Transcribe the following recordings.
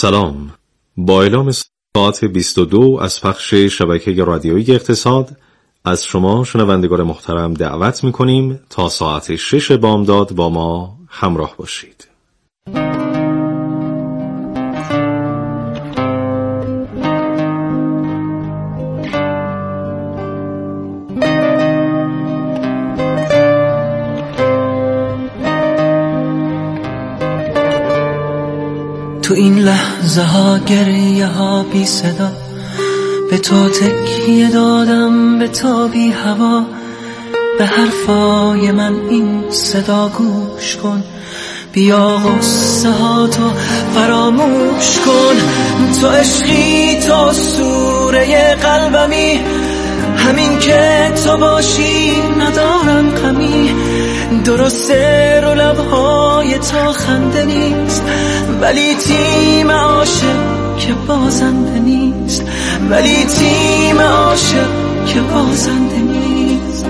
سلام. با اعلام ساعت 22 از پخش شبکه رادیویی اقتصاد از شما شنوندگان محترم دعوت می‌کنیم تا ساعت 6 بامداد با ما همراه باشید. تو این لحظه ها گریه ها بی صدا، به تو تکیه دادم، به تو بی هوا. به حرفای من این صدا گوش کن، بیا غصه ها تو فراموش کن. تو عشقی، تو سوره قلبمی، همین که تو باشی ندارم غمی. درسته رو لبهای تو خنده نیست، ولی تیم عاشق که بازنده نیست، ولی تیم عاشق که بازنده نیست.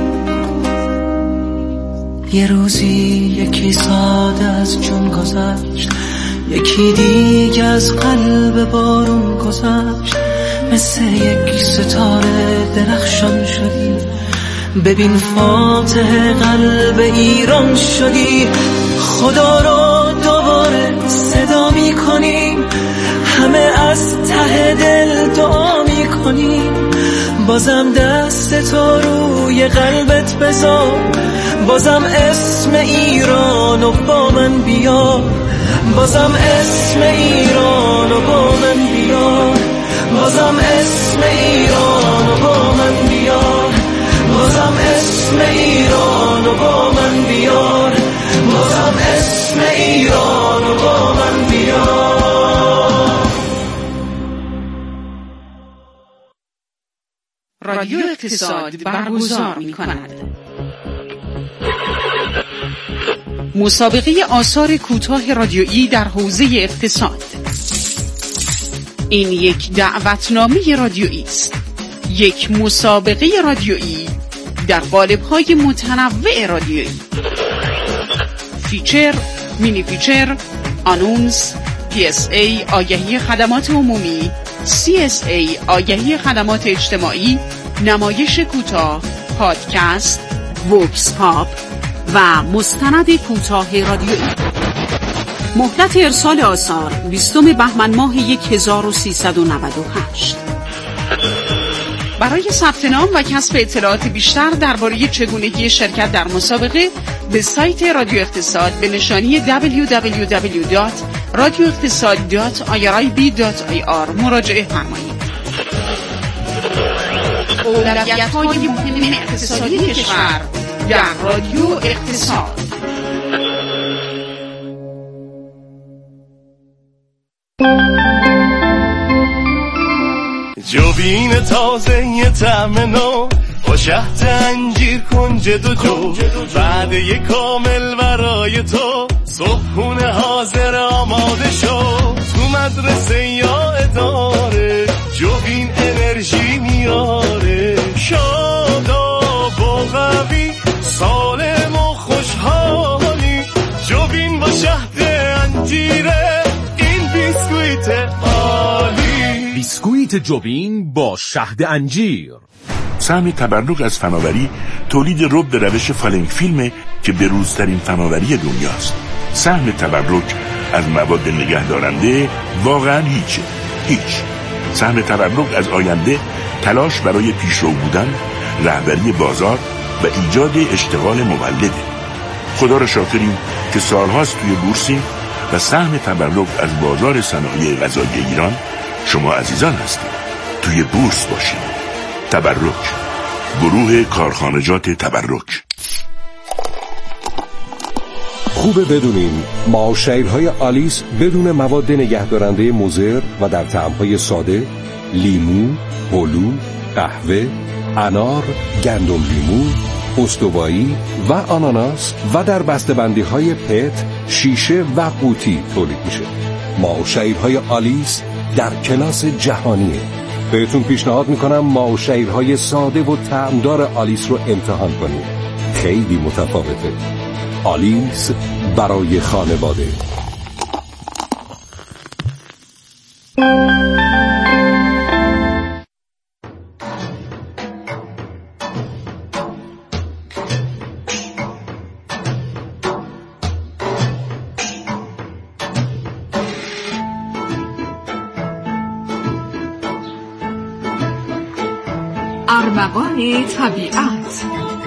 یه روزی یکی ساده از جون گذشت، یکی دیگه از قلب بارون گذشت. مثل یک ستاره درخشان شدی، ببین فاتح قلب ایران شدی. خدا رو دوباره صدا می کنیم، همه از ته دل دعا می کنیم. بازم دست تو روی قلبت بذار، بازم اسم ایرانو با من بیار، بازم اسم ایرانو با من بیار، بازم اسم ایرانو با من بیار، بازم اسم ایرانو با من بیار، بازم اسم ایرانو با من بیار. رادیو اقتصاد برگزار می‌کند مسابقه آثار کوتاه رادیویی در حوزه اقتصاد. این یک دعوتنامه رادیویی است، یک مسابقه رادیویی در قالب‌های متنوع رادیویی. فیچر، مینی فیچر، آنونس، PSA آگهی خدمات عمومی، CSA آگهی خدمات اجتماعی، نمایش کوتاه، پادکست، وکس پاپ و مستند کوتاه رادیویی. مهلت ارسال آثار 20 بهمن ماه 1398. برای ثبت نام و کسب اطلاعات بیشتر درباره چگونگی شرکت در مسابقه به سایت رادیو اقتصاد به نشانی www.radioeqtisad.irib.ir مراجعه فرمایید. اولویت‌های مهم اقتصادی کشور در رادیو اقتصاد. جوبین تازه یه طعم نو با شهد انجیر کنج دو جو، وعده کامل برای تو، صبحونه حاضر آماده شو. تو مدرسه یا اداره جوبین انرژی میاره، شاداب و قوی، سالم و خوشحالی. جوبین با شهد انجیره، این بیسکویت عالی. بیسکویت جوبین با شهد انجیر. سهم تبرک از فناوری تولید رب روش فالنگ فیلمه که بروزترین فناوری دنیاست. سهم تبرک از مواد نگهدارنده واقعا هیچ. سهم تبرک از آینده تلاش برای پیشرو بودن، رهبری بازار و ایجاد اشتغال مولده. خدا را شاکریم که سالهاست توی بورسیم و سهم تبرک از بازار صنایع غذایی ایران شما عزیزان هستید. توی بورس باشید. تبرک، گروه کارخانجات تبرک. خوبه بدونین معاشرهای آلیس بدون مواد نگهدارنده مضر و در طعم‌های ساده، لیمو، هلو، قهوه، انار، گندم لیمو، استوایی و آناناس و در بسته‌بندی‌های پت، شیشه و قوطی تولید میشه. معاشرهای آلیس در کلاس جهانیه. بهتون پیشنهاد میکنم معاشرهای ساده و طعمدار آلیس رو امتحان کنید. خیلی متفاوته. آلیس برای خانواده. ارمغان طبیعت.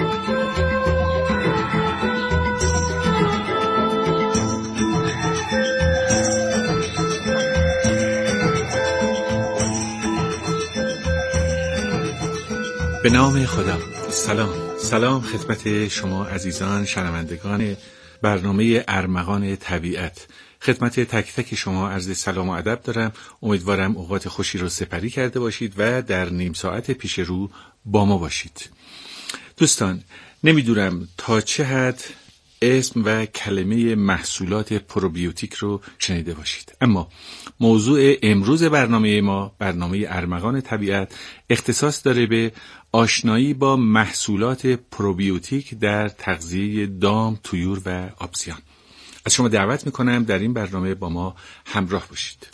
به نام خدا. سلام خدمت شما عزیزان شنوندگان برنامه ارمغان طبیعت. خدمت تک تک شما عرض سلام و ادب دارم. امیدوارم اوقات خوشی رو سپری کرده باشید و در نیم ساعت پیش رو با ما باشید. دوستان، نمیدونم تا چه حد اسم و کلمه محصولات پروبیوتیک رو شنیده باشید، اما موضوع امروز برنامه ما، برنامه ارمغان طبیعت، اختصاص داره به آشنایی با محصولات پروبیوتیک در تغذیه دام، طیور و آبزیان. از شما دعوت میکنم در این برنامه با ما همراه باشید.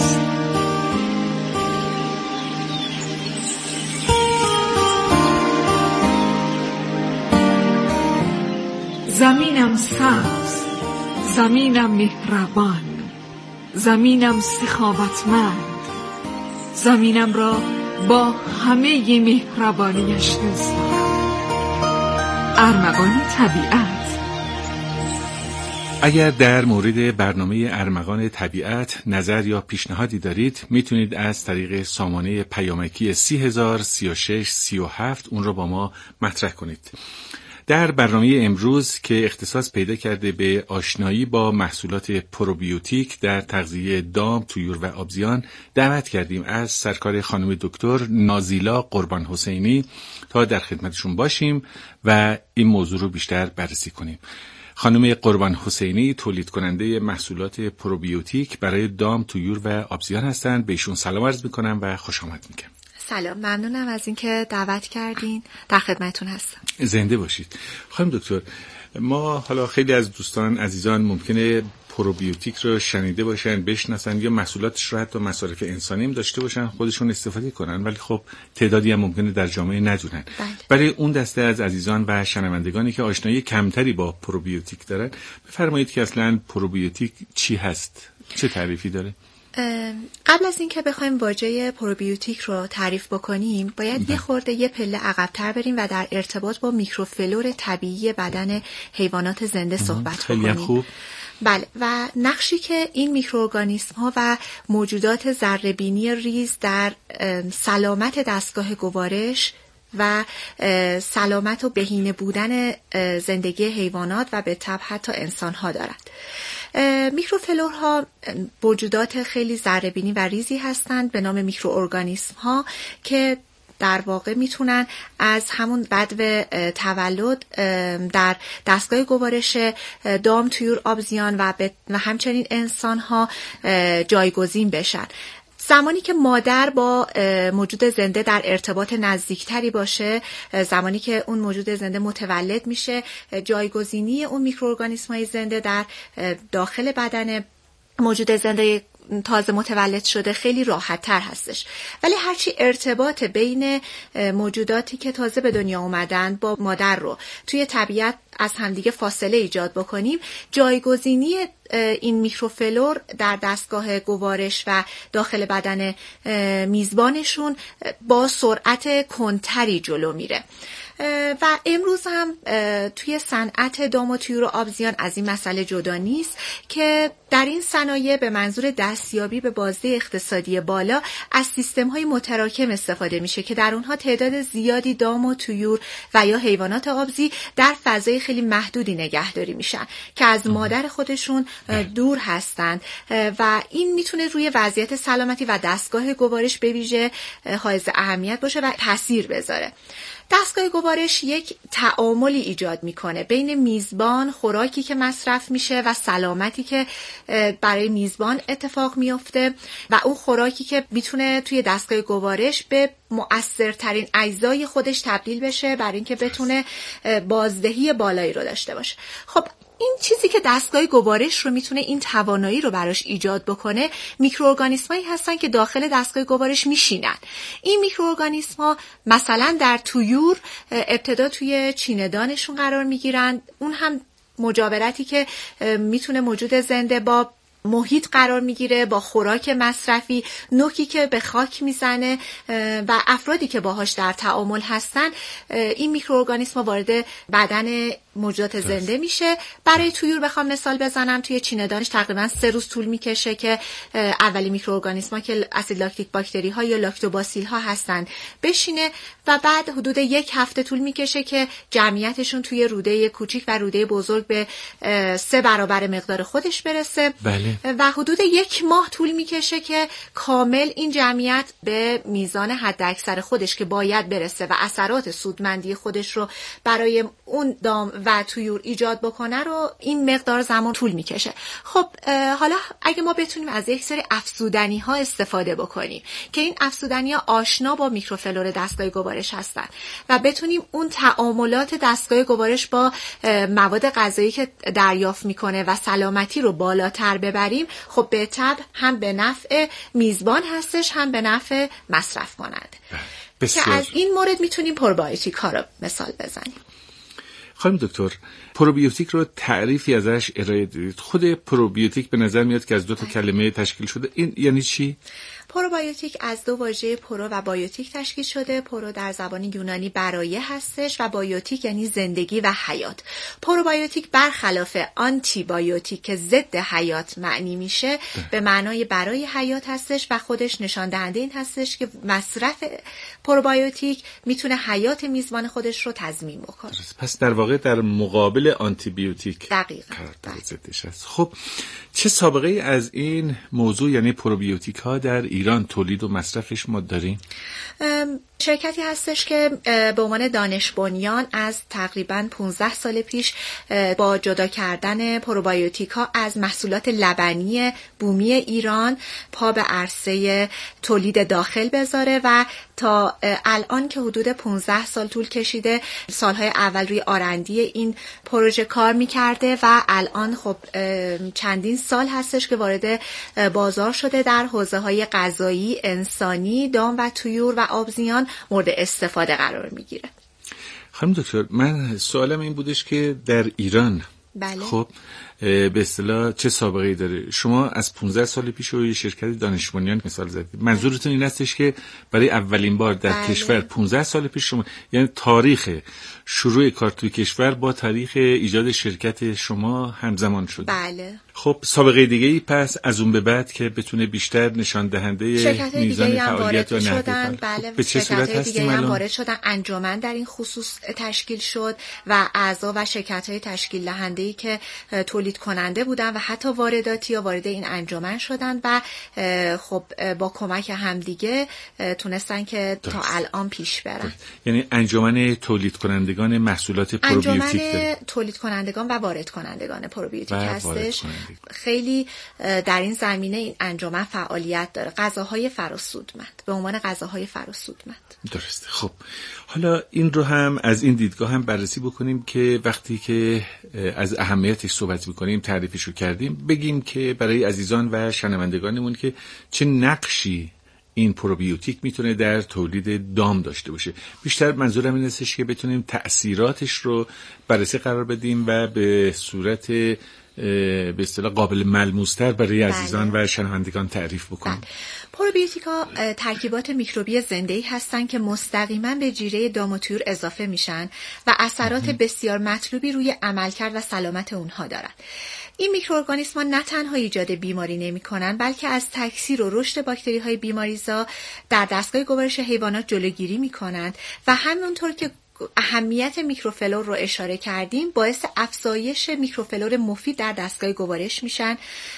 زمینم سبز، زمینم مهربان، زمینم سخاوتمند، زمینم را با همه مهربانیش دوست دارم. ارمغان طبیعت. اگر در مورد برنامه ارمغان طبیعت نظر یا پیشنهادی دارید، میتونید از طریق سامانه پیامکی 30003637 اون رو با ما مطرح کنید. در برنامه امروز که اختصاص پیدا کرده به آشنایی با محصولات پروبیوتیک در تغذیه دام، طیور و آبزیان، دعوت کردیم از سرکار خانم دکتر نازیلا قربان حسینی تا در خدمتشون باشیم و این موضوع رو بیشتر بررسی کنیم. خانم قربان حسینی تولید کننده محصولات پروبیوتیک برای دام، طیور و آبزیان هستند. به ایشون سلام عرض میکنم و خوش آمد میگم. سلام، ممنونم از اینکه دعوت کردین. در خدمتتون هستم. زنده باشید. خانم دکتر، ما حالا خیلی از دوستان عزیزان ممکنه پروبیوتیک رو شنیده باشن، بشناسن یا محصولاتش رو حتی مصارف انسانی هم داشته باشن، خودشون استفاده کنن، ولی خب تعدادی هم ممکنه در جامعه ندونن. برای اون دسته از عزیزان و شنوندگانی که آشنایی کمتری با پروبیوتیک دارن، بفرمایید که اصلا پروبیوتیک چی هست؟ چه تعریفی داره؟ قبل از اینکه بخوایم واژه پروبیوتیک رو تعریف بکنیم، باید یه پله عقب‌تر بریم و در ارتباط با میکروفلور طبیعی بدن حیوانات زنده صحبت بکنیم. خوب. بله، و نقشی که این میکروارگانیسم‌ها و موجودات ذره‌بینی ریز در سلامت دستگاه گوارش و سلامت و بهینه بودن زندگی حیوانات و به تبع حتی انسان‌ها دارند. میکروفلورها موجودات خیلی ذره‌بینی و ریزی هستند به نام میکروارگانیسم‌ها که در واقع میتونن از همون بدو تولد در دستگاه گوارش دام، طیور، آبزیان و همچنین انسان‌ها جایگزین بشن. زمانی که مادر با موجود زنده در ارتباط نزدیکتری باشه، زمانی که اون موجود زنده متولد میشه، جایگزینی اون میکروارگانیسم‌های زنده در داخل بدن موجود زنده تازه متولد شده خیلی راحت تر هستش. ولی هرچی ارتباط بین موجوداتی که تازه به دنیا اومدن با مادر رو توی طبیعت از همدیگه فاصله ایجاد بکنیم، جایگزینی این میکروفلور در دستگاه گوارش و داخل بدن میزبانشون با سرعت کندتری جلو میره. و امروز هم توی صنعت دام و طیور و آبزیان از این مسئله جدا نیست که در این صنایع به منظور دستیابی به بازده اقتصادی بالا از سیستم‌های متراکم استفاده میشه که در اونها تعداد زیادی دام و طیور و یا حیوانات آبزی در فضای خیلی محدودی نگهداری میشن که از مادر خودشون دور هستند و این میتونه روی وضعیت سلامتی و دستگاه گوارش به ویژه حائز اهمیت باشه و تاثیر بذاره. دستگاه گوارش یک تعاملی ایجاد میکنه بین میزبان، خوراکی که مصرف میشه و سلامتی که برای میزبان اتفاق میفته و اون خوراکی که میتونه توی دستگاه گوارش به مؤثرترین اجزای خودش تبدیل بشه برای اینکه بتونه بازدهی بالایی رو داشته باشه. خب این چیزی که دستگاه گوارش رو میتونه این توانایی رو براش ایجاد بکنه، میکروارگانیسمایی هستن که داخل دستگاه گوارش میشینن. این میکروارگانیسم‌ها مثلا در طیور ابتدا توی چیندانشون قرار میگیرن، اون هم مجاورتی که میتونه موجود زنده با محیط قرار میگیره، با خوراک مصرفی، نوکی که به خاک میزنه و افرادی که باهاش در تعامل هستن، این میکروارگانیسم‌ها وارد بدن موجودات زنده میشه. برای طیور بخوام مثال بزنم، توی چینه‌دانش تقریبا 3 روز طول میکشه که اولی میکروارگانیسم‌ها که اسید لاکتیک باکتری ها یا لاکتوباسیل ها هستن بشینه و بعد حدود 1 هفته طول میکشه که جمعیتشون توی روده کوچیک و روده بزرگ به 3 برابر مقدار خودش برسه. بله. و حدود 1 ماه طول میکشه که کامل این جمعیت به میزان حد اکثر خودش که باید برسه و اثرات سودمندی خودش رو برای اون دام و طیور ایجاد بکنه رو این مقدار زمان طول میکشه. خب حالا اگه ما بتونیم از یک سری افزودنی ها استفاده بکنیم که این افزودنی ها آشنا با میکروفلور دستگاه گوارش هستن و بتونیم اون تعاملات دستگاه گوارش با مواد غذایی که دریافت میکنه و سلامتی رو بالاتر ببریم، خب به طبع هم به نفع میزبان هستش هم به نفع مصرف کننده. که از این مورد میتونیم پروبیوتیک ها رو مثال بزنیم. خانم دکتر، پروبیوتیک رو تعریفی ازش ارائه دادید. خود پروبیوتیک به نظر میاد که از 2 کلمه تشکیل شده. این یعنی چی؟ پروبیوتیک از 2 واژه پرو و بایوتیک تشکیل شده. پرو در زبان یونانی برایه هستش و بایوتیک یعنی زندگی و حیات. پروبیوتیک برخلاف آنتی بایوتیک که ضد حیات معنی میشه، به معنای برای حیات هستش و خودش نشان دهنده این هستش که مصرف پروبیوتیک میتونه حیات میزبان خودش رو تضمین بکنه. پس در واقع در مقابل آنتی بیوتیک دقیقاً ضدش است. خب چه سابقه ای از این موضوع یعنی پروبیوتیک ها در ایران تولید و مصرفش ما داریم؟ شرکتی هستش که به عنوان دانش بنیان از تقریباً 15 سال پیش با جدا کردن پروبیوتیک ها از محصولات لبنی بومی ایران پا به عرصه تولید داخل بذاره و تا الان که حدود 15 سال طول کشیده، سالهای اول روی آرندی این پروژه کار میکرده و الان خب چندین سال هستش که وارد بازار شده در حوزه‌های غذایی، انسانی، دام و طیور و آبزیان مورد استفاده قرار میگیره. خانم دکتر، من سوالم این بودش که در ایران بله. خب به اصطلاح چه سابقه‌ای داره؟ شما از 15 سال پیش روی شرکت دانش بنیان مثال زدید. منظورتون این هستش که برای اولین بار در کشور 15 سال پیش شما، یعنی تاریخ شروع کار توی کشور با تاریخ ایجاد شرکت شما همزمان شد؟ بله. خب سابقه دیگه‌ای پس از اون به بعد که بتونه بیشتر نشان دهنده میزان فعالیت و نحوه بله. به چه صورت هستیم الان؟ وارد شدن، انجمن در این خصوص تشکیل شد و اعضا و شرکت‌های تشکیل دهنده‌ای که تولید کننده بودن و حتی وارداتی ها وارد این انجمن شدن و خب با کمک همدیگه تونستن که تا الان پیش برن. یعنی انجمن تولید کنندگان محصولات پروبیوتیک، انجمن تولید کنندگان و وارد کنندگان پروبیوتیک هستش. خیلی در این زمینه این انجمن فعالیت داره. غذاهای فراسودمند به عنوان غذاهای فراسودمند. درسته. خب حالا این رو هم از این دیدگاه هم بررسی بکنیم که وقتی که از اهمیتش صحبت می‌کنیم، تعریفش رو کردیم، بگیم که برای عزیزان و شنوندگانمون که چه نقشی این پروبیوتیک میتونه در تولید دام داشته باشه. بیشتر منظورم این هستش که بتونیم تأثیراتش رو بررسی قرار بدیم و به صورت به اصطلاح قابل ملموس‌تر برای عزیزان و شنوندگان تعریف بکنیم. پروبیوتیکا ترکیبات میکروبی زنده‌ای هستن که مستقیما به جیره دام و طیور اضافه میشن و اثرات بسیار مطلوبی روی عملکرد و سلامت اونها دارن. این میکروارگانیسم‌ها نه تنها ایجاد بیماری نمی‌کنن، بلکه از تکثیر و رشد باکتری‌های بیماریزا در دستگاه گوارش حیوانات جلوگیری می‌کنند و همونطور که اهمیت میکروفلور رو اشاره کردیم، باعث افزایش میکروفلور مفید در دستگاه گوارش میشن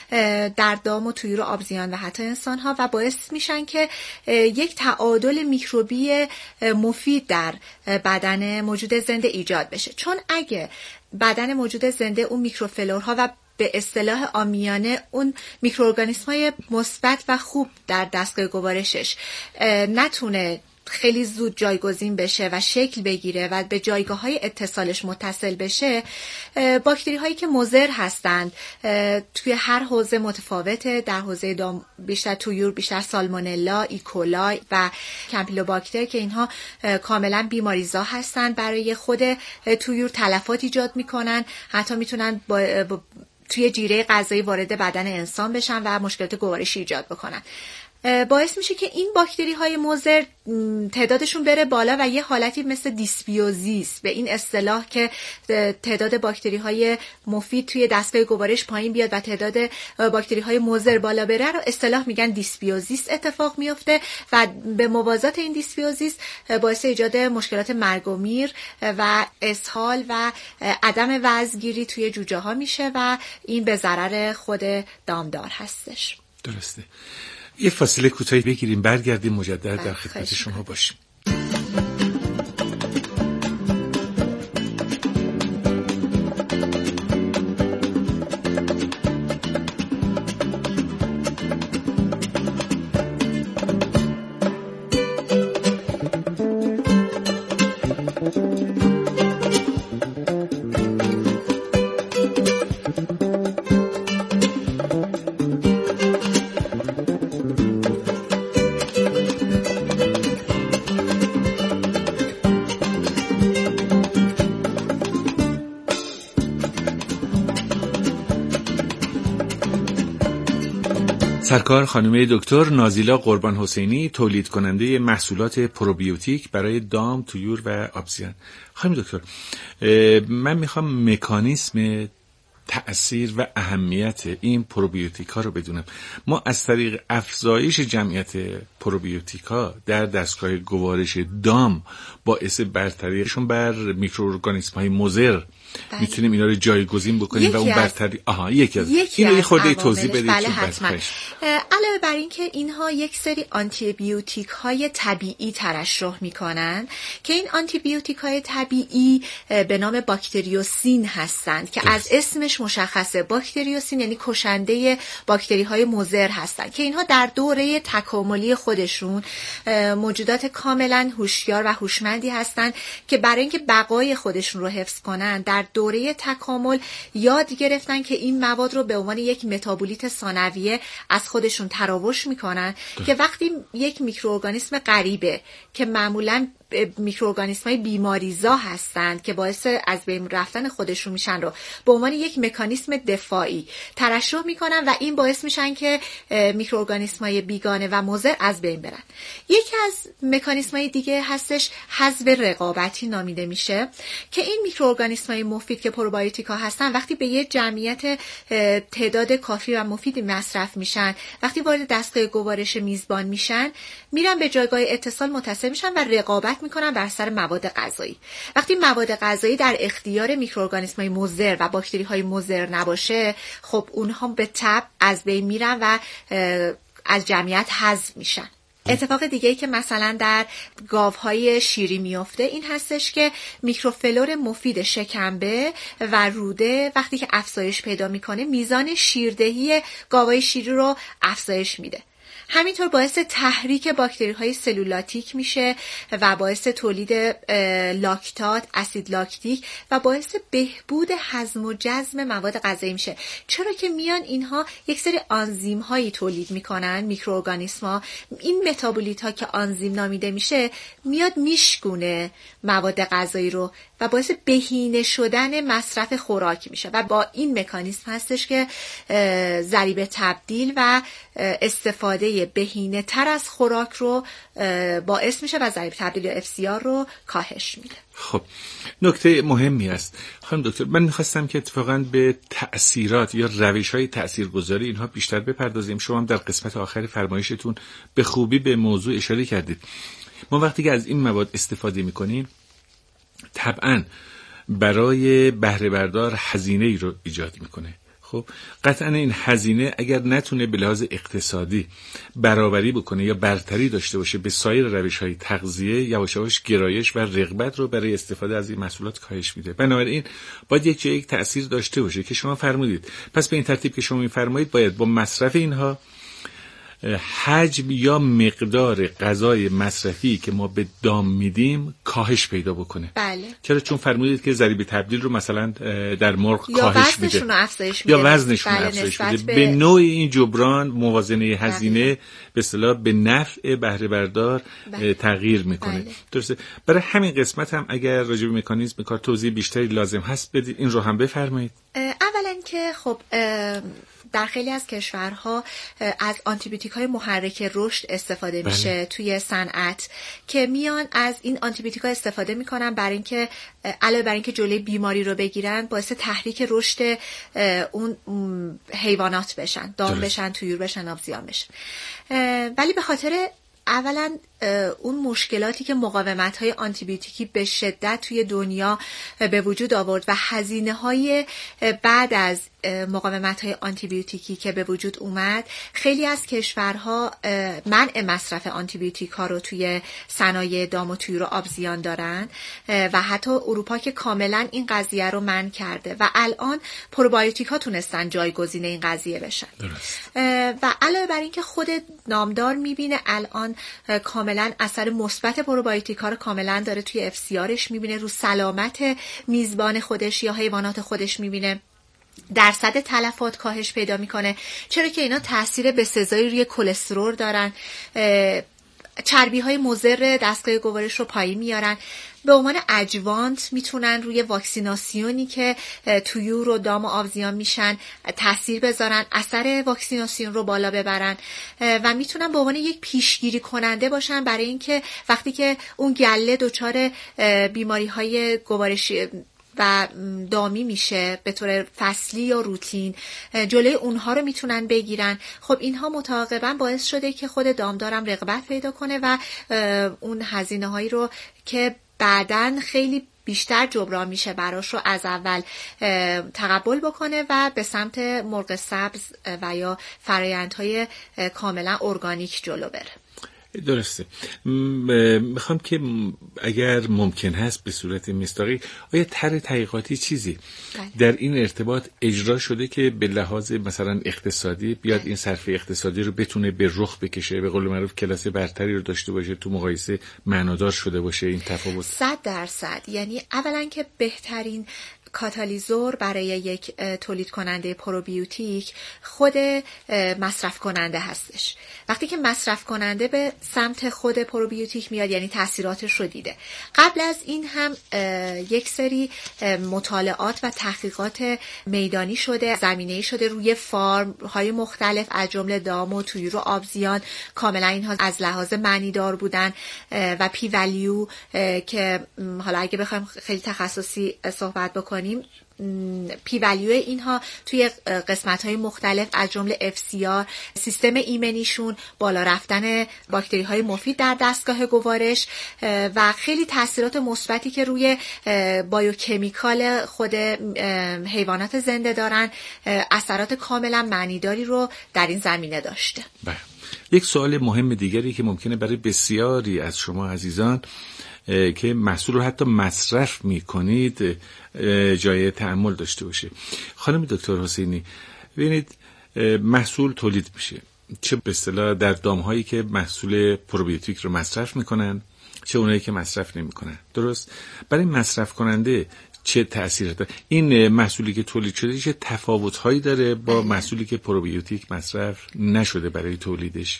در دام و طیور و آبزیان و حتی انسان ها و باعث میشن که یک تعادل میکروبی مفید در بدن موجود زنده ایجاد بشه. چون اگه بدن موجود زنده اون میکروفلورها و به اصطلاح عامیانه اون میکروارگانیسم‌های مثبت و خوب در دستگاه گوارشش نتونه خیلی زود جایگزین بشه و شکل بگیره و به جایگاه‌های اتصالش متصل بشه، باکتری هایی که مضر هستند توی هر حوزه متفاوته. در حوزه دام بیشتر طیور، بیشتر سالمونلا، ایکولای و کمپیلوباکتر که اینها کاملا بیماریزا هستند، برای خود طیور تلفات ایجاد میکنن، حتی میتونن توی جیره غذایی وارد بدن انسان بشن و مشکلات گوارشی ایجاد بکنن. باعث میشه که این باکتری های مضر تعدادشون بره بالا و یه حالتی مثل دیسبیوزیس، به این اصطلاح که تعداد باکتری های مفید توی دستگاه گوارش پایین بیاد و تعداد باکتری های مضر بالا بره رو اصطلاح میگن دیسبیوزیس اتفاق میفته و به موازات این دیسبیوزیس باعث ایجاد مشکلات مرگ و میر و اسهال و عدم وزنگیری توی جوجه ها میشه و این به ضرر خود دامدار هستش. درسته. یه فاصله کوتاهی بگیریم، برگردیم مجدد در خدمت شما باشیم. سرکار خانم دکتر نازیلا قربان حسینی، تولید کننده محصولات پروبیوتیک برای دام، طیور و آبزیان. خانم دکتر، من میخوام مکانیسم تأثیر و اهمیت این پروبیوتیک ها رو بدونم. ما از طریق افزایش جمعیت پروبیوتیک ها در دستگاه گوارش دام باعث برتریشون بر میکروارگانیسم های مضر میتونیم اینا رو جایگزین بکنیم و اون برتری یکی از اینو یه خورده توضیح بدید. بله حتما. علاوه بر این که اینها یک سری آنتی بیوتیک های طبیعی ترشح میکنن که این آنتی بیوتیک های طبیعی به نام باکتریوسین هستند که از اسمش مشخصه. باکتریوسین یعنی کشنده باکتری های مضر هستند که اینها در دوره تکاملی خودشون موجودات کاملا هوشیار و هوشمندی هستند که برای اینکه بقای خودشون رو حفظ کنن در دوره تکامل یاد گرفتن که این مواد رو به عنوان یک متابولیت ثانویه از خودشون تراوش میکنن که وقتی یک میکروارگانیسم غریبه که معمولاً میکروارگانیسم‌های بیماریزا هستند که باعث از بین رفتن خودشون میشن رو به عنوان یک مکانیسم دفاعی ترشح میکنن و این باعث میشن که میکروارگانیسم‌های بیگانه و مضر از بین برن. یکی از مکانیسم‌های دیگه هستش حذف رقابتی نامیده میشه که این میکروارگانیسم‌های مفید که پروبیوتیکا هستن وقتی به یه جمعیت تعداد کافی و مفیدی مصرف میشن، وقتی وارد دستگاه گوارش میزبان میشن، میرن به جایگاه اتصال متصل میشن و رقابت میکنن بر سر مواد غذایی. وقتی مواد غذایی در اختیار میکروارگانیسم‌های مضر و باکتری‌های مضر نباشه، خب اونها به تبع از بین میرن و از جمعیت حذف میشن. اتفاق دیگه‌ای که مثلا در گاوهای شیری میفته این هستش که میکروفلور مفید شکمبه و روده وقتی که افزایش پیدا میکنه میزان شیردهی گاوهای شیری رو افزایش میده. همینطور باعث تحریک باکتری‌های سلولاتیک میشه و باعث تولید لاکتات، اسید لاکتیک و باعث بهبود هضم و جذب مواد غذایی میشه. چرا که میان اینها یک سری آنزیم‌هایی تولید میکنن، میکروارگانیسم‌ها. این متابولیت‌ها که آنزیم نامیده میشه میاد میشکونه مواد غذایی رو و باعث بهینه شدن مصرف خوراک میشه و با این مکانیسم هستش که ضریب تبدیل و استفاده بهینه تر از خوراک رو باعث میشه و ضریب تبدیل یا FCR رو کاهش میده. خب نکته مهمی است. خانم دکتر، من میخواستم که اتفاقا به تأثیرات یا روش‌های تأثیرگذاری اینها بیشتر بپردازیم. شما هم در قسمت آخر فرمایشتون به خوبی به موضوع اشاره کردید. ما وقتی که از این مواد استفاده میکنیم طبعا برای بهره بردار هزینه‌ای رو ایجاد میکنه. خب قطعا این هزینه اگر نتونه به لحاظ اقتصادی برابری بکنه یا برتری داشته باشه به سایر روش‌های تغذیه، یواش یواش گرایش و رغبت رو برای استفاده از این محصولات کاهش میده. بنابراین باید یک تأثیر داشته باشه که شما فرمودید. پس به این ترتیب که شما میفرمایید باید با مصرف اینها حجم یا مقدار غذای مصرفی که ما به دام میدیم کاهش پیدا بکنه. بله. چرا؟ چون فرمودید که ضریب تبدیل رو مثلا در مرغ کاهش میده یا وزنشون رو افزایش میده. به نوع این جبران موازنه هزینه به اصطلاح به نفع بهره بردار تغییر میکنه. درسته؟ برای همین قسمت هم اگر راجع به مکانیزم کار توضیح بیشتری لازم هست بدید این رو هم بفرمایید. اولا اولا که خب در خیلی از کشورها از آنتیبیوتیک‌های محرک رشد استفاده میشه توی صنعت که میان از این آنتیبیوتیک‌ها استفاده میکنن برای اینکه علاوه بر اینکه جلوی بیماری رو بگیرن باعث تحریک رشد اون حیوانات بشن، دام بشن، طیور بشن، آبزیان بشن. ولی به خاطر اولا اون مشکلاتی که مقاومت‌های آنتیبیوتیکی به شدت توی دنیا به وجود آورد و هزینه‌های بعد از مقاومت‌های آنتیبیوتیکی که به وجود اومد، خیلی از کشورها منع مصرف آنتیبیوتیک‌ها رو توی صنایع دام و طیور و آبزیان دارن و حتی اروپا که کاملا این قضیه رو منع کرده و الان پروبیوتیک‌ها تونستن جایگزین این قضیه بشن. و علاوه بر این که خود نامدار می‌بینه الان کاملا اثر مثبت پروبیوتیک‌ها رو کاملا داره توی FCRش می‌بینه، رو سلامت میزبان خودش یا حیوانات خودش می‌بینه، درصد تلفات کاهش پیدا میکنه، چرا که اینا تاثیر بسزایی روی کلسترول دارن، چربی های مضر دستگاه گوارش رو پایین میارن. به عنوان اجوانت میتونن روی واکسیناسیونی که طیور و دام و آبزیان میشن تاثیر بذارن، اثر واکسیناسیون رو بالا ببرن و میتونن به عنوان یک پیشگیری کننده باشن برای اینکه وقتی که اون گله دچار بیماری های گوارشی و دامی میشه به طور فصلی یا روتین، جلوی اونها رو میتونن بگیرن. خب اینها متعاقبا باعث شده که خود دامدارم رغبت پیدا کنه و اون هزینه هایی رو که بعداً خیلی بیشتر جبران میشه براش رو از اول تقبل بکنه و به سمت مرغ سبز و یا فرآیندهای کاملا ارگانیک جلو بره. درسته. میخوام که اگر ممکن هست به صورت مستقی آیا طرح تحقیقاتی چیزی در این ارتباط اجرا شده که به لحاظ مثلا اقتصادی بیاد این صرفه اقتصادی رو بتونه به رخ بکشه، به قول معروف کلاس برتری رو داشته باشه، تو مقایسه معنادار شده باشه این تفاوت؟ 100%. یعنی اولا که بهترین کاتالیزور برای یک تولید کننده پروبیوتیک خود مصرف کننده هستش. وقتی که مصرف کننده به سمت خود پروبیوتیک میاد یعنی تاثیراتش رو دیده. قبل از این هم یک سری مطالعات و تحقیقات میدانی شده، زمینه‌ای شده روی فارم های مختلف از جمله دام و طیور و آبزیان. کاملا اینها از لحاظ معنیدار بودن و پی ولیو که حالا اگه بخوایم خیلی تخصصی صحبت بکنیم، پی ولیو اینها توی قسمت‌های مختلف از جمله FCR، سیستم ایمنیشون، بالا رفتن باکتری‌های مفید در دستگاه گوارش و خیلی تاثیرات مثبتی که روی بایوکمیکال خود حیوانات زنده دارن، اثرات کاملا معنیداری رو در این زمینه داشته. بله. یک سوال مهم دیگری که ممکنه برای بسیاری از شما عزیزان که محصول رو حتی مصرف می‌کنید جای تأمل داشته باشه. خانم دکتر حسینی، ببینید محصول تولید میشه، چه به اصطلاح در دام‌هایی که محصول پروبیوتیک رو مصرف میکنن، چه اونایی که مصرف نمیکنن. درست؟ برای مصرف کننده چه تأثیری داره؟ این محصولی که تولید شده چه تفاوت‌هایی داره با محصولی که پروبیوتیک مصرف نشده برای تولیدش؟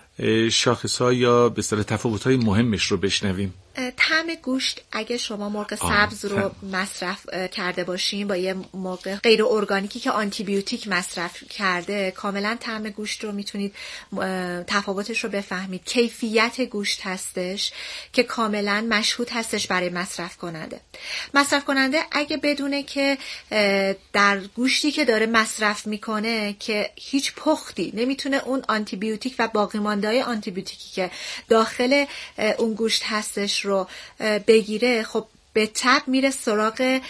شاخص‌ها یا به اصطلاح تفاوت‌های مهمش رو بشنویم. طعم گوشت اگه شما مرغ سبز رو مصرف کرده باشین با یه مرغ غیر ارگانیکی که آنتی بیوتیک مصرف کرده، کاملا طعم گوشت رو میتونید تفاوتش رو بفهمید. کیفیت گوشت هستش که کاملا مشهود هستش برای مصرف کننده. مصرف کننده اگه بدونه که در گوشتی که داره مصرف میکنه که هیچ پختی نمیتونه اون آنتی بیوتیک و باقی مانده‌های آنتی بیوتیکی که داخل اون گوشت هستش رو بگیره، خب به تبع میره سراغ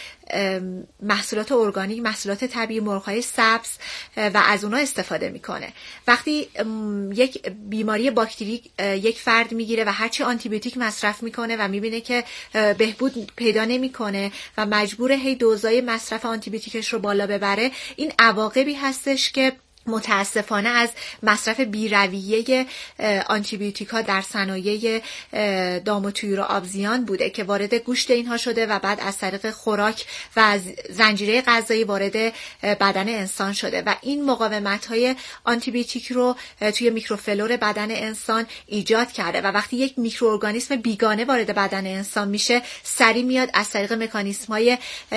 محصولات ارگانیک، محصولات طبیعی، مرغ‌های سبز و از اونها استفاده میکنه. وقتی یک بیماری باکتری یک فرد میگیره و هرچی آنتی بیوتیک مصرف میکنه و میبینه که بهبود پیدا نمیکنه و مجبوره هی دوزای مصرف آنتی بیوتیکش رو بالا ببره، این عواقبی هستش که متاسفانه از مصرف بی‌رویه آنتیبیوتیک‌ها در صنایع دام و طیور و آبزیان بوده که وارد گوشت اینها شده و بعد از طریق خوراک و از زنجیره غذایی وارد بدن انسان شده و این مقاومت‌های آنتیبیوتیک رو توی میکروفلور بدن انسان ایجاد کرده و وقتی یک میکروارگانیسم بیگانه وارد بدن انسان میشه سریع میاد از طریق مکانیسم‌های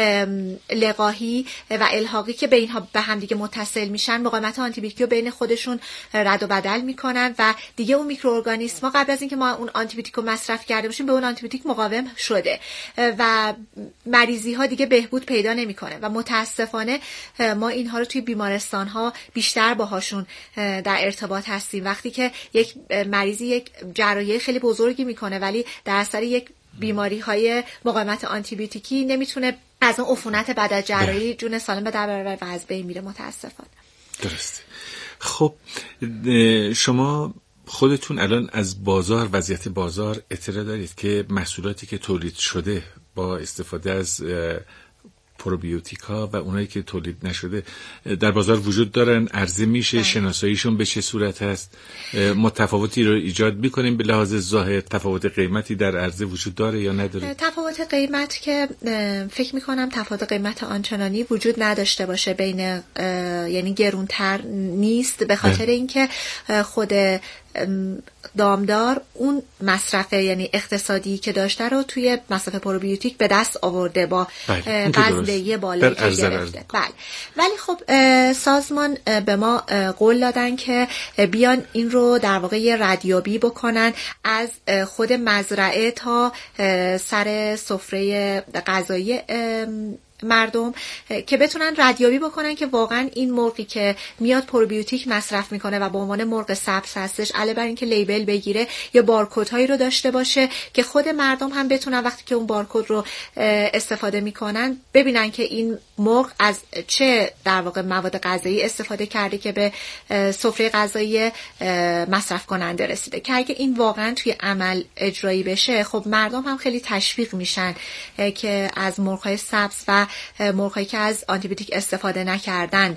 لقاحی و الحاقی که به همدیگه متصل میشن مقاومت آنتیبیوتیک رو بین خودشون رد و بدل میکنن و دیگه اون میکروارگانیسم‌ها قبل از اینکه ما اون آنتیبیوتیک رو مصرف کرده باشیم به اون آنتیبیوتیک مقاوم شده و مریضی ها دیگه بهبود پیدا نمیکنه و متاسفانه ما اینها رو توی بیمارستان ها بیشتر باهاشون در ارتباط هستیم. وقتی که یک مریضی یک جراحی خیلی بزرگی میکنه ولی در اثر یک بیماری های مقاومت آنتیبیوتیکی نمیتونه از اون عفونت بعد از جراحی جون سالم به در ببره و از بین میره متاسفانه. درسته. خب شما خودتون الان از بازار، وضعیت بازار اطلاع دارید که محصولاتی که تولید شده با استفاده از پروبیوتیکا و اونایی که تولید نشده در بازار وجود دارن، عرضه میشه، شناساییشون به چه صورت هست؟ متفاوتی رو ایجاد میکنیم به لحاظ ظاهر؟ تفاوت قیمتی در عرضه وجود داره یا نداره؟ تفاوت قیمت که فکر میکنم تفاوت قیمت آنچنانی وجود نداشته باشه بین یعنی گرونتر نیست به خاطر اینکه خود دامدار اون مصرف یعنی اقتصادی که داشته رو توی مصرف پروبیوتیک به دست آورده با وزن‌دهی بالایی که گرفته. بله. ولی خب سازمان به ما قول دادن که بیان این رو در واقع ردیابی بکنن از خود مزرعه تا سر سفره غذایی مردم که بتونن ردیابی بکنن که واقعا این مرغی که میاد پروبیوتیک مصرف میکنه و به عنوان مرغ سبز هستش علاوه بر اینکه لیبل بگیره یا بارکدهایی رو داشته باشه که خود مردم هم بتونن وقتی که اون بارکد رو استفاده میکنن ببینن که این مرغ از چه در واقع مواد غذایی استفاده کرده که به سفره غذایی مصرف کننده رسیده که اگه این واقعا توی عمل اجرایی بشه خب مردم هم خیلی تشویق میشن که از مرغ‌های سبز و مرغ‌هایی که از آنتیبیوتیک استفاده نکردن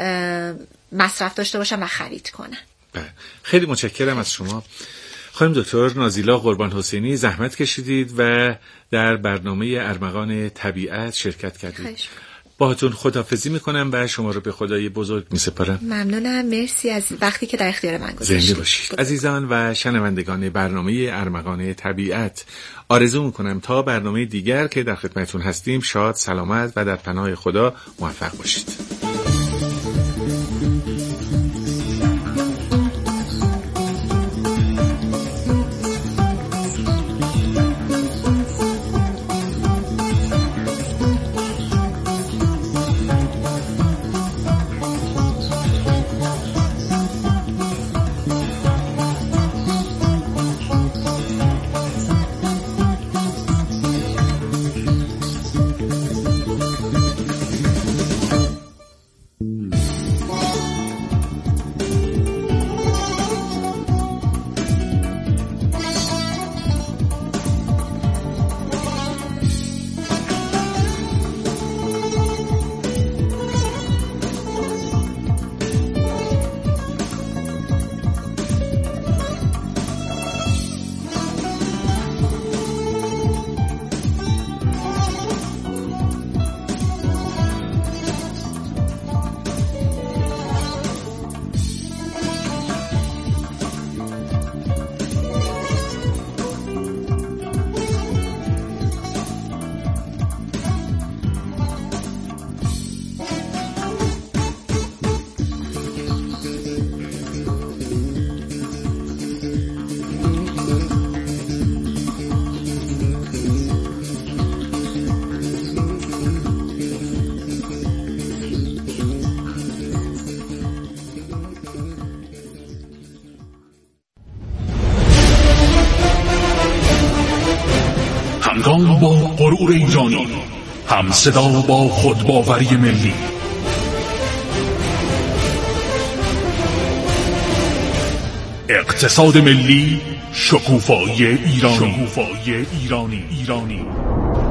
مصرف داشته باشن و خرید کنن. خیلی متشکرم از شما خانم دکتر نازیلا قربان حسینی، زحمت کشیدید و در برنامه ارمغان طبیعت شرکت کردید. باهاتون خداحافظی میکنم و شما رو به خدای بزرگ میسپارم. ممنونم، مرسی از وقتی که در اختیار من گذاشتید. زنده باشید. عزیزان و شنوندگان برنامه ارمغان طبیعت، آرزو میکنم تا برنامه دیگر که در خدمتتون هستیم شاد، سلامت و در پناه خدا موفق باشید. همگام با غرور ایرانی، هم صدا با خودباوری ملی. اقتصاد ملی، شکوفایی ایرانی.